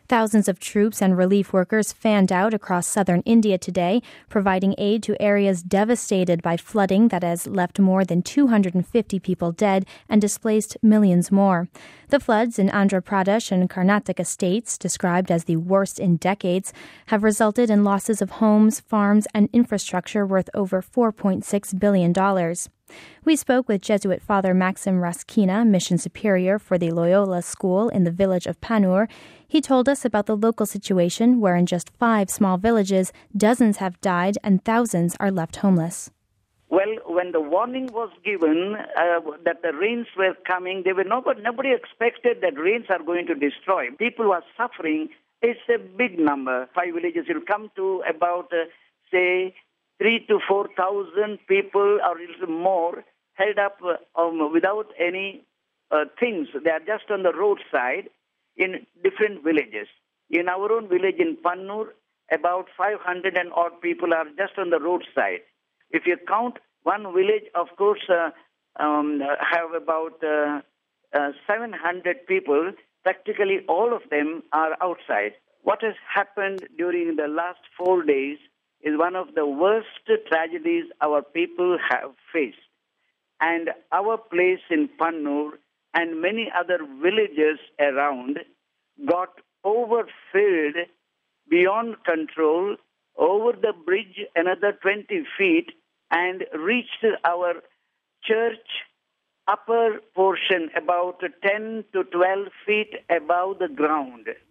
Thousands of troops and relief workers fanned out across southern India today, providing aid to areas devastated by flooding that has left more than 250 people dead and displaced millions more. The floods in Andhra Pradesh and Karnataka states, described as the worst in decades, have resulted in losses of homes, farms, and infrastructure worth over $4.6 billion. We spoke with Jesuit Father Maxim Raskina, Mission Superior for the Loyola School in the village of Panur. He told us about the local situation where in just 5 small villages, dozens have died and thousands are left homeless. Well, when the warning was given that the rains were coming, nobody expected that rains are going to destroy. People who are suffering. It's a big number. 5 villages will come to about, say, 3,000 to 4,000 people or a little more held up without any things. They are just on the roadside in different villages. In our own village in Pannur, about 500 and odd people are just on the roadside. If you count one village, of course, have about 700 people. Practically all of them are outside. What has happened during the last 4 days is one of the worst tragedies our people have faced. And our place in Pannur and many other villages around got overfilled beyond control over the bridge another 20 feet and reached our church upper portion about 10 to 12 feet above the ground.